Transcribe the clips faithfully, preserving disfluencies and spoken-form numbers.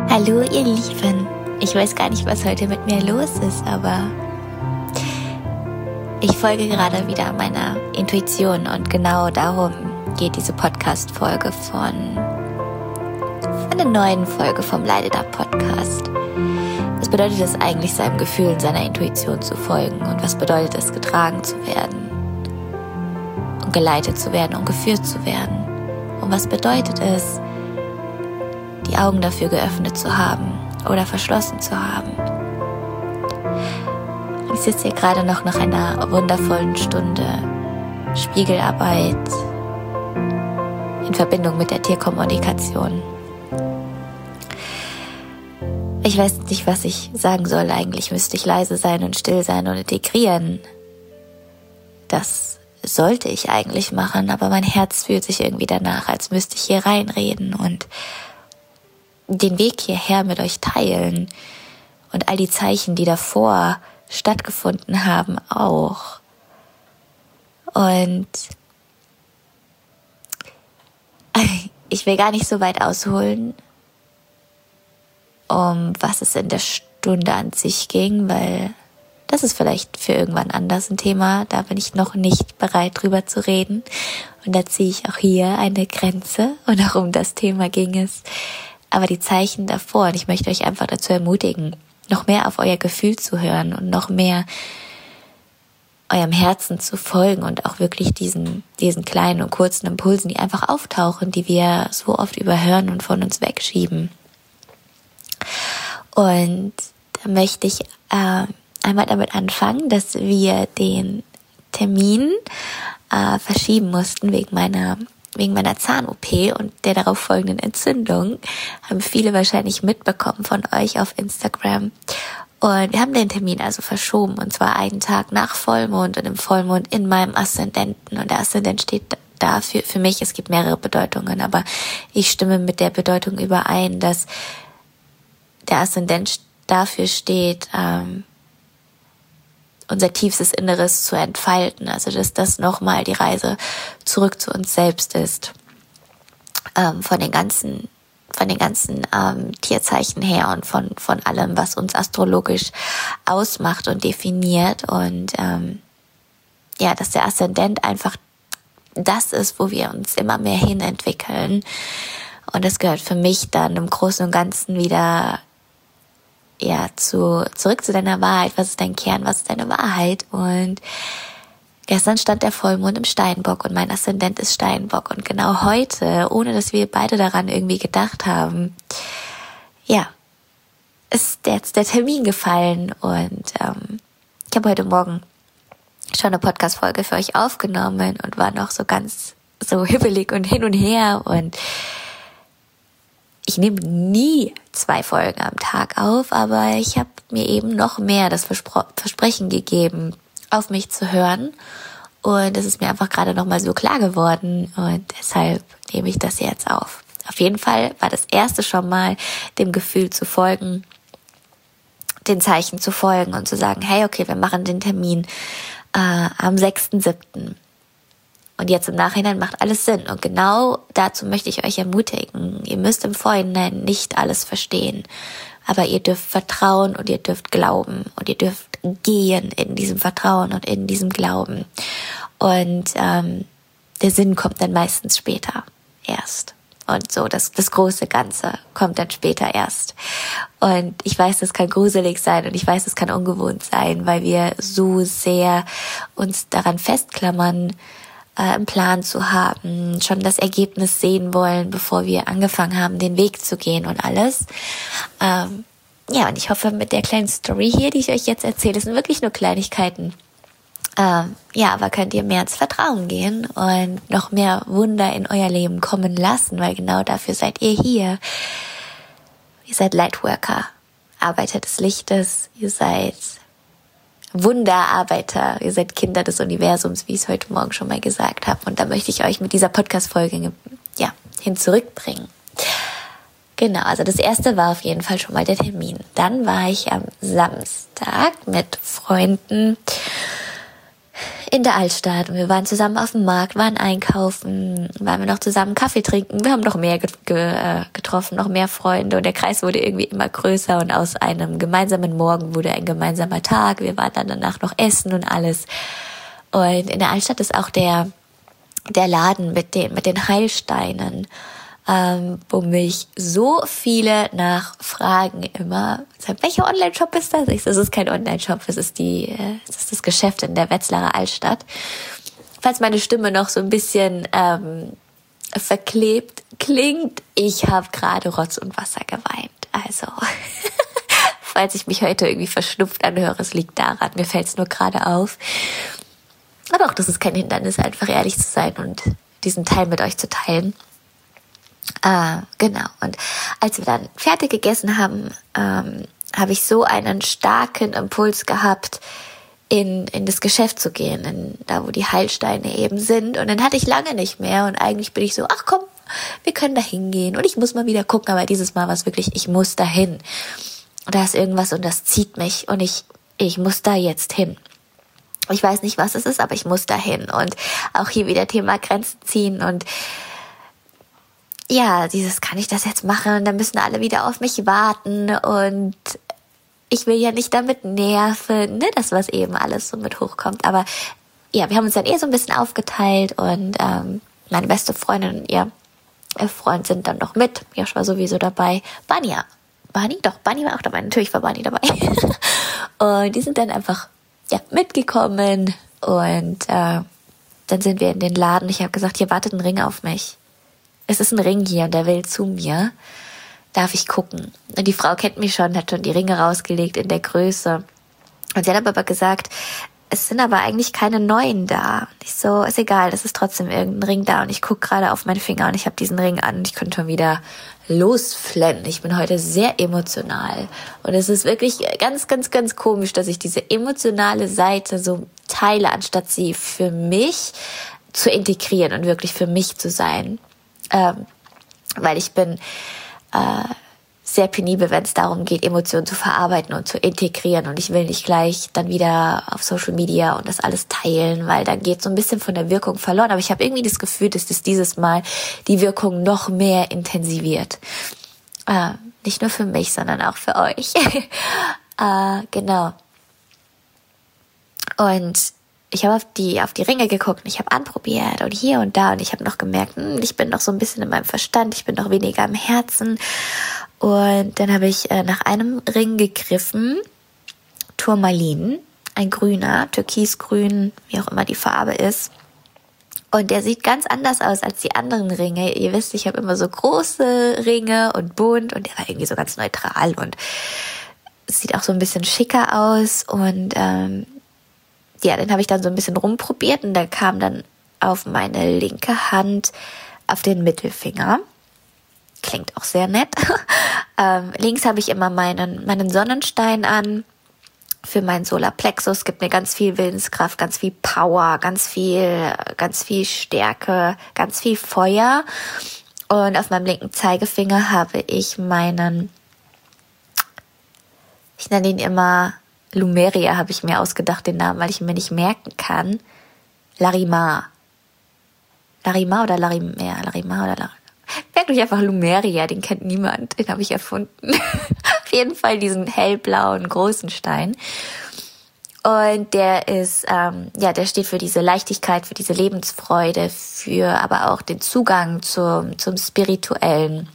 Hallo ihr Lieben, ich weiß gar nicht, was heute mit mir los ist, aber ich folge gerade wieder meiner Intuition und genau darum geht diese Podcast-Folge von, von der neuen Folge vom Leideter Podcast. Was bedeutet es eigentlich, seinem Gefühl und seiner Intuition zu folgen und was bedeutet es, getragen zu werden und geleitet zu werden und geführt zu werden und was bedeutet es, die Augen dafür geöffnet zu haben oder verschlossen zu haben. Ich sitze hier gerade noch nach einer wundervollen Stunde Spiegelarbeit in Verbindung mit der Tierkommunikation. Ich weiß nicht, was ich sagen soll. Eigentlich müsste ich leise sein und still sein und integrieren. Das sollte ich eigentlich machen, aber mein Herz fühlt sich irgendwie danach, als müsste ich hier reinreden und den Weg hierher mit euch teilen und all die Zeichen, die davor stattgefunden haben, auch. Und ich will gar nicht so weit ausholen, um was es in der Stunde an sich ging, weil das ist vielleicht für irgendwann anders ein Thema, da bin ich noch nicht bereit drüber zu reden. Und da ziehe ich auch hier eine Grenze und auch um das Thema ging es. Aber die Zeichen davor, und ich möchte euch einfach dazu ermutigen, noch mehr auf euer Gefühl zu hören und noch mehr eurem Herzen zu folgen und auch wirklich diesen, diesen kleinen und kurzen Impulsen, die einfach auftauchen, die wir so oft überhören und von uns wegschieben. Und da möchte ich äh, einmal damit anfangen, dass wir den Termin äh, verschieben mussten wegen meiner wegen meiner Zahn-O P und der darauf folgenden Entzündung, haben viele wahrscheinlich mitbekommen von euch auf Instagram. Und wir haben den Termin also verschoben, und zwar einen Tag nach Vollmond und im Vollmond in meinem Aszendenten. Und der Aszendent steht dafür, für mich, es gibt mehrere Bedeutungen, aber ich stimme mit der Bedeutung überein, dass der Aszendent dafür steht, ähm, unser tiefstes Inneres zu entfalten, also dass das nochmal die Reise zurück zu uns selbst ist, ähm, von den ganzen, von den ganzen ähm, Tierzeichen her und von von allem, was uns astrologisch ausmacht und definiert, und ähm, ja, dass der Aszendent einfach das ist, wo wir uns immer mehr hin entwickeln, und das gehört für mich dann im Großen und Ganzen wieder ja, zu, zurück zu deiner Wahrheit. Was ist dein Kern? Was ist deine Wahrheit? Und gestern stand der Vollmond im Steinbock und mein Aszendent ist Steinbock. Und genau heute, ohne dass wir beide daran irgendwie gedacht haben, ja, ist jetzt der Termin gefallen. Und ähm, ich habe heute Morgen schon eine Podcast-Folge für euch aufgenommen und war noch so ganz so hibbelig und hin und her, und ich nehme nie zwei Folgen am Tag auf, aber ich habe mir eben noch mehr das Verspro- Versprechen gegeben, auf mich zu hören. Und es ist mir einfach gerade nochmal so klar geworden, und deshalb nehme ich das jetzt auf. Auf jeden Fall war das erste schon mal, dem Gefühl zu folgen, den Zeichen zu folgen und zu sagen, hey, okay, wir machen den Termin äh, am sechsten siebten Und jetzt im Nachhinein macht alles Sinn. Und genau dazu möchte ich euch ermutigen. Ihr müsst im Vorhinein nicht alles verstehen. Aber ihr dürft vertrauen und ihr dürft glauben. Und ihr dürft gehen in diesem Vertrauen und in diesem Glauben. Und ähm, der Sinn kommt dann meistens später erst. Und so, das, das große Ganze kommt dann später erst. Und ich weiß, das kann gruselig sein und ich weiß, das kann ungewohnt sein, weil wir so sehr uns daran festklammern, einen Plan zu haben, schon das Ergebnis sehen wollen, bevor wir angefangen haben, den Weg zu gehen und alles. Ähm, ja, und ich hoffe, mit der kleinen Story hier, die ich euch jetzt erzähle, das sind wirklich nur Kleinigkeiten. Ähm, ja, aber könnt ihr mehr ins Vertrauen gehen und noch mehr Wunder in euer Leben kommen lassen, weil genau dafür seid ihr hier. Ihr seid Lightworker, Arbeiter des Lichtes, ihr seid Wunderarbeiter, ihr seid Kinder des Universums, wie ich es heute Morgen schon mal gesagt habe. Und da möchte ich euch mit dieser Podcast-Folge ja, hin zurückbringen. Genau, also das erste war auf jeden Fall schon mal der Termin. Dann war ich am Samstag mit Freunden in der Altstadt und wir waren zusammen auf dem Markt, waren einkaufen, waren wir noch zusammen Kaffee trinken. Wir haben noch mehr get- ge- äh, getroffen, noch mehr Freunde und der Kreis wurde irgendwie immer größer und aus einem gemeinsamen Morgen wurde ein gemeinsamer Tag. Wir waren dann danach noch essen und alles. Und in der Altstadt ist auch der der Laden mit den mit den Heilsteinen, ähm, wo mich so viele nachfragen immer, welcher Online-Shop ist das? Ich so, das ist kein Online-Shop, es ist die, es ist das Geschäft in der Wetzlarer Altstadt. Falls meine Stimme noch so ein bisschen ähm, verklebt klingt, ich habe gerade Rotz und Wasser geweint. Also, falls ich mich heute irgendwie verschnupft anhöre, es liegt daran, mir fällt es nur gerade auf. Aber auch das ist kein Hindernis, einfach ehrlich zu sein und diesen Teil mit euch zu teilen. Äh, genau. Und als wir dann fertig gegessen haben, ähm, habe ich so einen starken Impuls gehabt, in in das Geschäft zu gehen, in, da wo die Heilsteine eben sind. Und dann hatte ich lange nicht mehr. Und eigentlich bin ich so, ach komm, wir können da hingehen. Und ich muss mal wieder gucken. Aber dieses Mal war es wirklich, ich muss da hin. Und da ist irgendwas und das zieht mich. Und ich ich muss da jetzt hin. Ich weiß nicht, was es ist, aber ich muss dahin. Und auch hier wieder Thema Grenzen ziehen. Und ja, dieses, kann ich das jetzt machen? Dann müssen alle wieder auf mich warten. Und ich will ja nicht damit nerven, ne? Das, was eben alles so mit hochkommt. Aber ja, wir haben uns dann eh so ein bisschen aufgeteilt. Und ähm, meine beste Freundin und ihr Freund sind dann noch mit. Josh war sowieso dabei. Bania. Bani? Doch, Bani war auch dabei. Natürlich war Bani dabei. Und die sind dann einfach ja, mitgekommen und äh, dann sind wir in den Laden. Ich habe gesagt, hier wartet ein Ring auf mich. Es ist ein Ring hier und der will zu mir. Darf ich gucken? Und die Frau kennt mich schon, hat schon die Ringe rausgelegt in der Größe. Und sie hat aber gesagt, es sind aber eigentlich keine neuen da. Und ich so, ist egal, das ist trotzdem irgendein Ring da. Und ich gucke gerade auf meinen Finger und ich habe diesen Ring an und ich könnte schon wieder losflennen. Ich bin heute sehr emotional. Und es ist wirklich ganz, ganz, ganz komisch, dass ich diese emotionale Seite so teile, anstatt sie für mich zu integrieren und wirklich für mich zu sein. Ähm, weil ich bin äh, sehr penibel, wenn es darum geht, Emotionen zu verarbeiten und zu integrieren. Und ich will nicht gleich dann wieder auf Social Media und das alles teilen, weil dann geht so ein bisschen von der Wirkung verloren. Aber ich habe irgendwie das Gefühl, dass das dieses Mal die Wirkung noch mehr intensiviert. Äh, nicht nur für mich, sondern auch für euch. äh, genau. Und ich habe auf die auf die Ringe geguckt und ich habe anprobiert und hier und da und ich habe noch gemerkt, hm, ich bin noch so ein bisschen in meinem Verstand, ich bin noch weniger im Herzen. Und dann habe ich äh, nach einem Ring gegriffen, Turmalin, ein grüner, türkisgrün, wie auch immer die Farbe ist. Und der sieht ganz anders aus als die anderen Ringe. Ihr wisst, ich habe immer so große Ringe und bunt und der war irgendwie so ganz neutral und es sieht auch so ein bisschen schicker aus. Und ähm, ja, den habe ich dann so ein bisschen rumprobiert und der kam dann auf meine linke Hand auf den Mittelfinger. Klingt auch sehr nett. ähm, links habe ich immer meinen meinen Sonnenstein an für meinen Solarplexus. Gibt mir ganz viel Willenskraft, ganz viel Power, ganz viel, ganz viel Stärke, ganz viel Feuer. Und auf meinem linken Zeigefinger habe ich meinen, ich nenne ihn immer Lumeria, habe ich mir ausgedacht, den Namen, weil ich ihn mir nicht merken kann. Larimar. Larimar oder Larimar? Larimar oder Larimar? Merkt euch einfach Lumeria, den kennt niemand, den habe ich erfunden. Auf jeden Fall diesen hellblauen großen Stein. Und der ist, ähm, ja, der steht für diese Leichtigkeit, für diese Lebensfreude, für aber auch den Zugang zum, zum Spirituellen.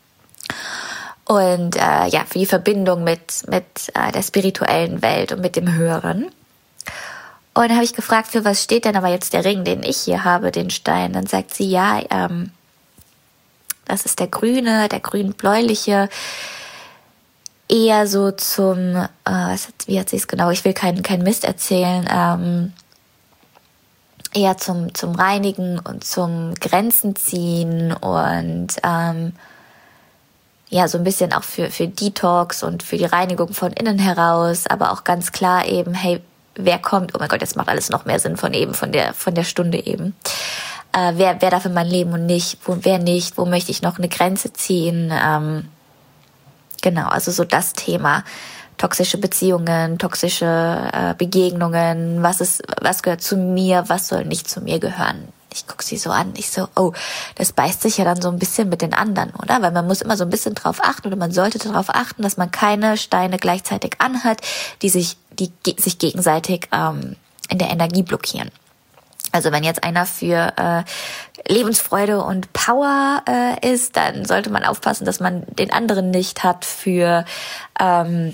Und äh, ja, für die Verbindung mit, mit äh, der spirituellen Welt und mit dem Höheren. Und dann habe ich gefragt, für was steht denn aber jetzt der Ring, den ich hier habe, den Stein? Dann sagt sie, ja, ähm, das ist der grüne, der grün-bläuliche, eher so zum, äh, was hat, wie hat sie es genau, ich will keinen keinen Mist erzählen, ähm, eher zum zum Reinigen und zum Grenzen ziehen und ähm, ja, so ein bisschen auch für für Detox und für die Reinigung von innen heraus, aber auch ganz klar eben, hey, wer kommt, oh mein Gott, jetzt macht alles noch mehr Sinn von eben, von der von der Stunde eben. Äh, wer, wer darf in mein Leben und nicht, wo, wer nicht, wo möchte ich noch eine Grenze ziehen, ähm, genau, also so das Thema toxische Beziehungen, toxische äh, Begegnungen, was ist, was gehört zu mir, was soll nicht zu mir gehören. Ich gucke sie so an, ich so, oh, das beißt sich ja dann so ein bisschen mit den anderen, oder? Weil man muss immer so ein bisschen drauf achten oder man sollte darauf achten, dass man keine Steine gleichzeitig anhat, die sich, die sich gegenseitig ähm, in der Energie blockieren. Also wenn jetzt einer für äh, Lebensfreude und Power äh, ist, dann sollte man aufpassen, dass man den anderen nicht hat für ähm,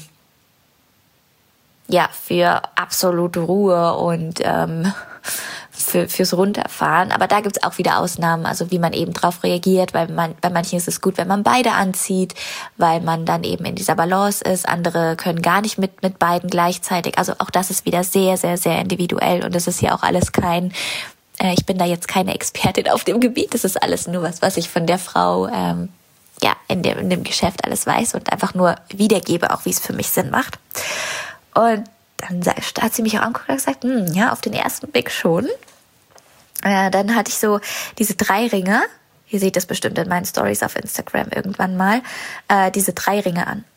ja für absolute Ruhe und ähm, für fürs Runterfahren. Aber da gibt's auch wieder Ausnahmen, also wie man eben drauf reagiert, weil man bei manchen ist es gut, wenn man beide anzieht, weil man dann eben in dieser Balance ist. Andere können gar nicht mit mit beiden gleichzeitig. Also auch das ist wieder sehr, sehr, sehr individuell und das ist ja auch alles kein, äh, ich bin da jetzt keine Expertin auf dem Gebiet, das ist alles nur was, was ich von der Frau ähm, ja in dem, in dem Geschäft alles weiß und einfach nur wiedergebe, auch wie es für mich Sinn macht. Und dann hat sie mich auch angeguckt und gesagt, hm, ja, auf den ersten Blick schon. Äh, dann hatte ich so diese drei Ringe, ihr seht das bestimmt in meinen Stories auf Instagram irgendwann mal, äh, diese drei Ringe an.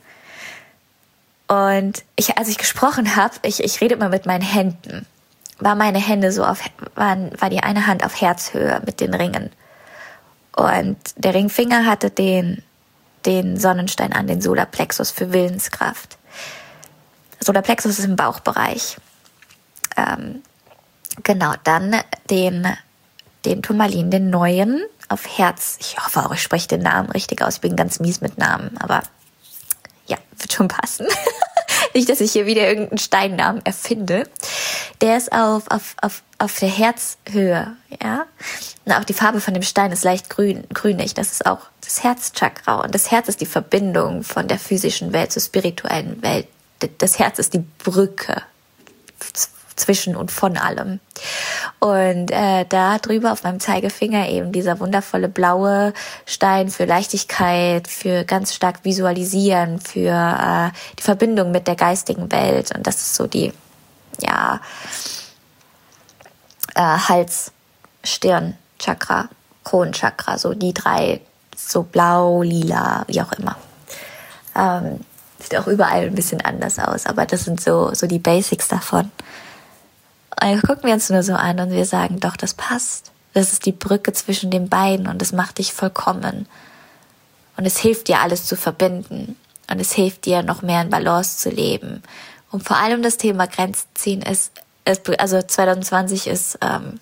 Und ich, als ich gesprochen habe, ich, ich rede immer mit meinen Händen, war meine Hände so auf, waren, war die eine Hand auf Herzhöhe mit den Ringen. Und der Ringfinger hatte den, den Sonnenstein an, den Solarplexus für Willenskraft. Solarplexus ist im Bauchbereich. Ähm, genau, dann den, den Turmalin, den neuen auf Herz. Ich hoffe auch, ich spreche den Namen richtig aus. Ich bin ganz mies mit Namen, aber ja, wird schon passen. Nicht, dass ich hier wieder irgendeinen Steinnamen erfinde. Der ist auf, auf, auf, auf der Herzhöhe, ja. Und auch die Farbe von dem Stein ist leicht grün, grünig. Das ist auch das Herzchakra. Und das Herz ist die Verbindung von der physischen Welt zur spirituellen Welt. Das Herz ist die Brücke zwischen und von allem. Und äh, da drüber auf meinem Zeigefinger eben dieser wundervolle blaue Stein für Leichtigkeit, für ganz stark Visualisieren, für äh, die Verbindung mit der geistigen Welt. Und das ist so die, ja, äh, Hals, Stirn, Chakra, Kronenchakra, so die drei, so blau, lila, wie auch immer. Ähm, Sieht auch überall ein bisschen anders aus, aber das sind so so die Basics davon. Und gucken wir uns nur so an und wir sagen, doch, das passt. Das ist die Brücke zwischen den beiden und es macht dich vollkommen. Und es hilft dir, alles zu verbinden. Und es hilft dir, noch mehr in Balance zu leben. Und vor allem das Thema Grenzen ziehen ist, ist also zwanzig zwanzig ist, ähm,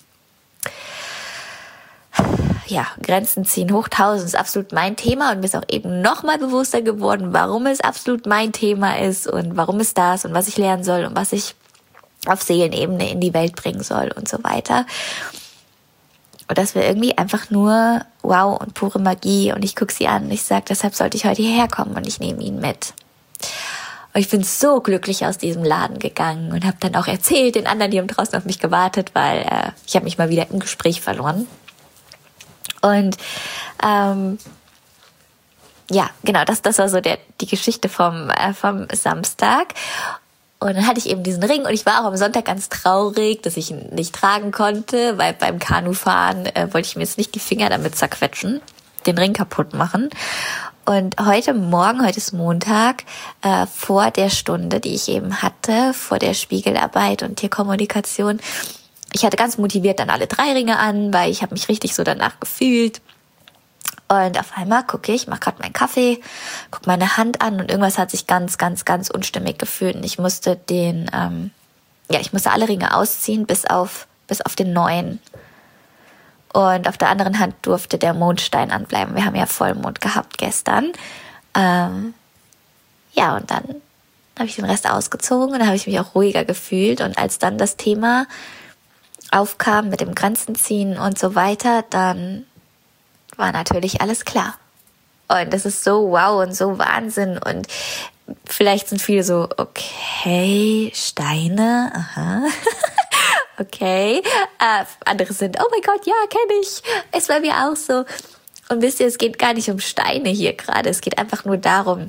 ja, Grenzen ziehen hoch tausend ist absolut mein Thema und mir ist auch eben nochmal bewusster geworden, warum es absolut mein Thema ist und warum es das und was ich lernen soll und was ich auf Seelenebene in die Welt bringen soll und so weiter. Und das wäre irgendwie einfach nur wow und pure Magie und ich gucke sie an und ich sage, deshalb sollte ich heute hierher kommen und ich nehme ihn mit. Und ich bin so glücklich aus diesem Laden gegangen und habe dann auch erzählt den anderen, die haben draußen auf mich gewartet, weil äh, ich habe mich mal wieder im Gespräch verloren. Und ähm, ja, genau, das, das war so der, die Geschichte vom, äh, vom Samstag. Und dann hatte ich eben diesen Ring und ich war auch am Sonntag ganz traurig, dass ich ihn nicht tragen konnte, weil beim Kanufahren äh, wollte ich mir jetzt nicht die Finger damit zerquetschen, den Ring kaputt machen. Und heute Morgen, heute ist Montag, äh, vor der Stunde, die ich eben hatte, vor der Spiegelarbeit und Tierkommunikation, ich hatte ganz motiviert dann alle drei Ringe an, weil ich habe mich richtig so danach gefühlt. Und auf einmal gucke ich, mache gerade meinen Kaffee, gucke meine Hand an und irgendwas hat sich ganz, ganz, ganz unstimmig gefühlt. Und ich musste den, ähm, ja, ich musste alle Ringe ausziehen, bis auf, bis auf den neuen. Und auf der anderen Hand durfte der Mondstein anbleiben. Wir haben ja Vollmond gehabt gestern. Ähm, ja, und dann habe ich den Rest ausgezogen und dann habe ich mich auch ruhiger gefühlt. Und als dann das Thema aufkam mit dem Grenzen ziehen und so weiter, dann war natürlich alles klar. Und das ist so wow und so Wahnsinn. Und vielleicht sind viele so, okay, Steine, aha, okay. Äh, andere sind, oh mein Gott, ja, kenne ich. Ist bei mir auch so. Und wisst ihr, es geht gar nicht um Steine hier gerade. Es geht einfach nur darum,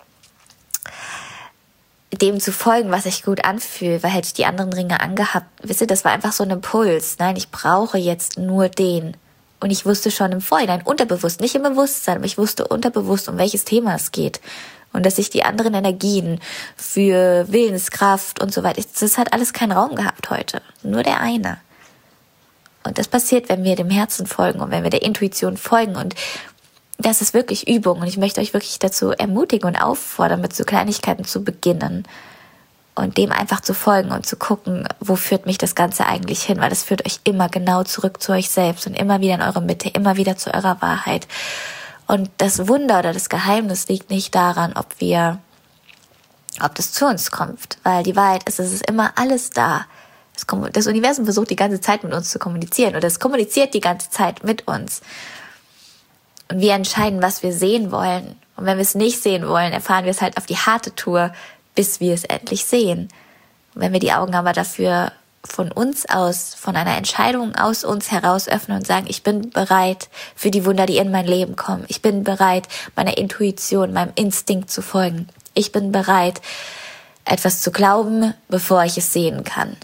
dem zu folgen, was sich gut anfühlt, weil hätte ich die anderen Ringe angehabt, wisst ihr, das war einfach so ein Impuls. Nein, ich brauche jetzt nur den. Und ich wusste schon im Vorhinein, unterbewusst, nicht im Bewusstsein, aber ich wusste unterbewusst, um welches Thema es geht. und dass sich die anderen Energien für Willenskraft und so weiter, das hat alles keinen Raum gehabt heute, nur der eine. Und das passiert, wenn wir dem Herzen folgen und wenn wir der Intuition folgen, und das ist wirklich Übung, und ich möchte euch wirklich dazu ermutigen und auffordern, mit so Kleinigkeiten zu beginnen und dem einfach zu folgen und zu gucken, wo führt mich das Ganze eigentlich hin, weil das führt euch immer genau zurück zu euch selbst und immer wieder in eure Mitte, immer wieder zu eurer Wahrheit. Und das Wunder oder das Geheimnis liegt nicht daran, ob wir, ob das zu uns kommt, weil die Wahrheit ist, es ist immer alles da. Das Universum versucht die ganze Zeit mit uns zu kommunizieren, oder es kommuniziert die ganze Zeit mit uns. Und wir entscheiden, was wir sehen wollen. Und wenn wir es nicht sehen wollen, erfahren wir es halt auf die harte Tour, bis wir es endlich sehen. Und wenn wir die Augen aber dafür von uns aus, von einer Entscheidung aus uns heraus öffnen und sagen, ich bin bereit für die Wunder, die in mein Leben kommen. Ich bin bereit, meiner Intuition, meinem Instinkt zu folgen. Ich bin bereit, etwas zu glauben, bevor ich es sehen kann.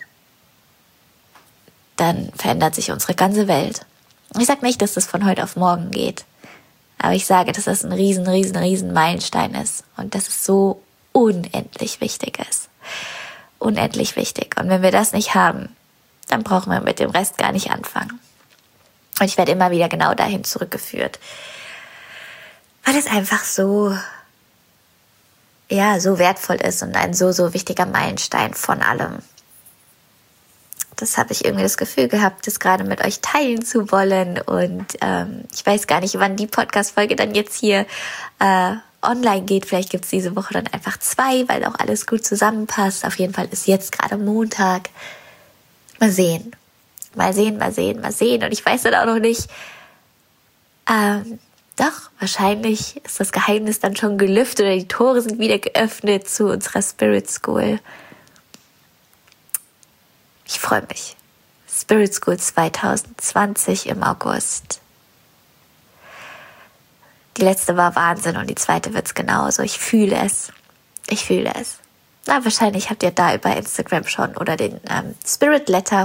Dann verändert sich unsere ganze Welt. Ich sage nicht, dass das von heute auf morgen geht. Aber ich sage, dass das ein riesen, riesen, riesen Meilenstein ist. Und dass es so unendlich wichtig ist. Unendlich wichtig. Und wenn wir das nicht haben, dann brauchen wir mit dem Rest gar nicht anfangen. Und ich werde immer wieder genau dahin zurückgeführt. Weil es einfach so, ja, so wertvoll ist und ein so, so wichtiger Meilenstein von allem. Das habe ich irgendwie das Gefühl gehabt, das gerade mit euch teilen zu wollen. Und ähm, ich weiß gar nicht, wann die Podcast-Folge dann jetzt hier äh, online geht. Vielleicht gibt es diese Woche dann einfach zwei, weil auch alles gut zusammenpasst. Auf jeden Fall ist jetzt gerade Montag. Mal sehen. Mal sehen, mal sehen, mal sehen. Und ich weiß dann auch noch nicht, ähm, doch, wahrscheinlich ist das Geheimnis dann schon gelüftet oder die Tore sind wieder geöffnet zu unserer Spirit School. Ich freue mich. Spirit School zwanzig zwanzig im August. Die letzte war Wahnsinn und die zweite wird's genauso. Ich fühle es. Ich fühle es. Na, wahrscheinlich habt ihr da über Instagram schon oder den ähm, Spirit Letter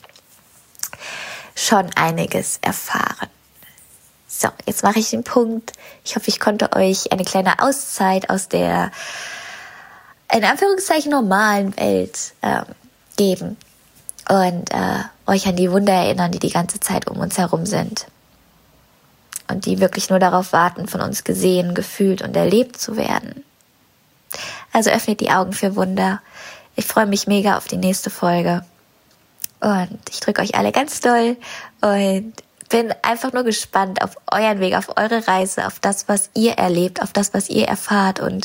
schon einiges erfahren. So, jetzt mache ich den Punkt. Ich hoffe, ich konnte euch eine kleine Auszeit aus der in Anführungszeichen normalen Welt ähm, geben. Und äh, euch an die Wunder erinnern, die die ganze Zeit um uns herum sind. Und die wirklich nur darauf warten, von uns gesehen, gefühlt und erlebt zu werden. Also öffnet die Augen für Wunder. Ich freue mich mega auf die nächste Folge. Und ich drücke euch alle ganz doll. Und bin einfach nur gespannt auf euren Weg, auf eure Reise, auf das, was ihr erlebt, auf das, was ihr erfahrt. Und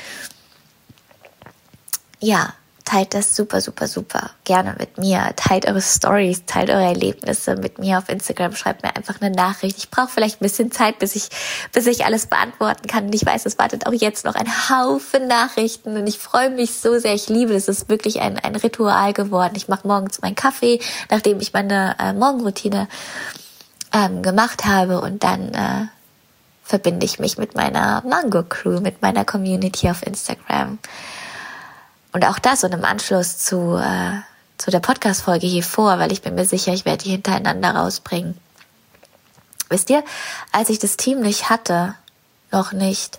ja, teilt das super, super, super gerne mit mir. Teilt eure Stories, teilt eure Erlebnisse mit mir auf Instagram. Schreibt mir einfach eine Nachricht. Ich brauche vielleicht ein bisschen Zeit, bis ich bis ich alles beantworten kann. Und ich weiß, es wartet auch jetzt noch ein Haufen Nachrichten. Und ich freue mich so sehr. Ich liebe es. Es ist wirklich ein, ein Ritual geworden. Ich mache morgens meinen Kaffee, nachdem ich meine äh, Morgenroutine ähm, gemacht habe. Und dann äh, verbinde ich mich mit meiner Mango-Crew, mit meiner Community auf Instagram. Und auch das und im Anschluss zu, äh, zu der Podcast-Folge hier vor, weil ich bin mir sicher, ich werde die hintereinander rausbringen. Wisst ihr, als ich das Team nicht hatte, noch nicht,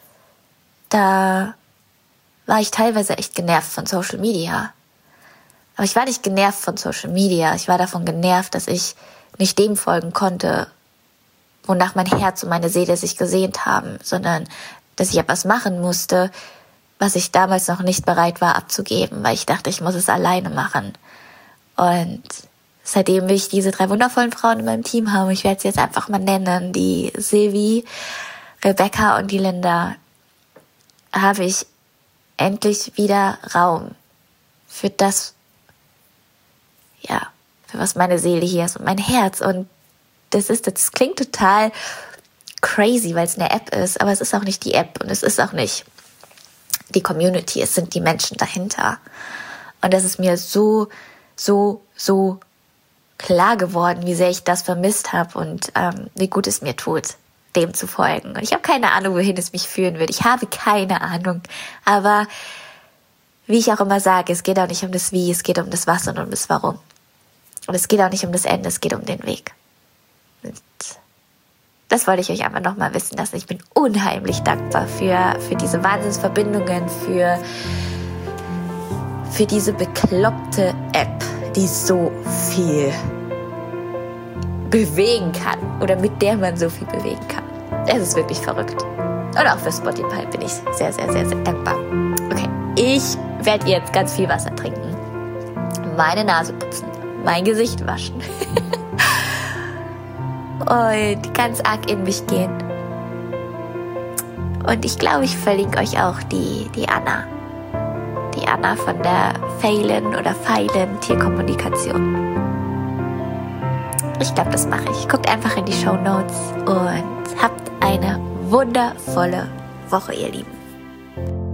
da war ich teilweise echt genervt von Social Media. Aber ich war nicht genervt von Social Media. Ich war davon genervt, dass ich nicht dem folgen konnte, wonach mein Herz und meine Seele sich gesehnt haben, sondern dass ich etwas machen musste, was ich damals noch nicht bereit war abzugeben, weil ich dachte, ich muss es alleine machen. Und seitdem will ich diese drei wundervollen Frauen in meinem Team haben, ich werde sie jetzt einfach mal nennen, die Silvi, Rebecca und die Linda, habe ich endlich wieder Raum für das, ja, für was meine Seele hier ist und mein Herz. Und das ist, das klingt total crazy, weil es eine App ist, aber es ist auch nicht die App und es ist auch nicht die Community, es sind die Menschen dahinter. Und das ist mir so, so, so klar geworden, wie sehr ich das vermisst habe und ähm, wie gut es mir tut, dem zu folgen. Und ich habe keine Ahnung, wohin es mich führen wird. Ich habe keine Ahnung. Aber wie ich auch immer sage, es geht auch nicht um das Wie, es geht um das Was und um das Warum. Und es geht auch nicht um das Ende, es geht um den Weg. Und das wollte ich euch einfach nochmal wissen lassen. Ich bin unheimlich dankbar für, für diese Wahnsinnsverbindungen, für, für diese bekloppte App, die so viel bewegen kann oder mit der man so viel bewegen kann. Es ist wirklich verrückt. Und auch für Spotify bin ich sehr, sehr, sehr, sehr dankbar. Okay, ich werde jetzt ganz viel Wasser trinken, meine Nase putzen, mein Gesicht waschen und ganz arg in mich gehen. Und ich glaube, ich verlinke euch auch die, die Anna. Die Anna von der Phelan oder Phelan Tierkommunikation. Ich glaube, das mache ich. Guckt einfach in die Shownotes und habt eine wundervolle Woche, ihr Lieben.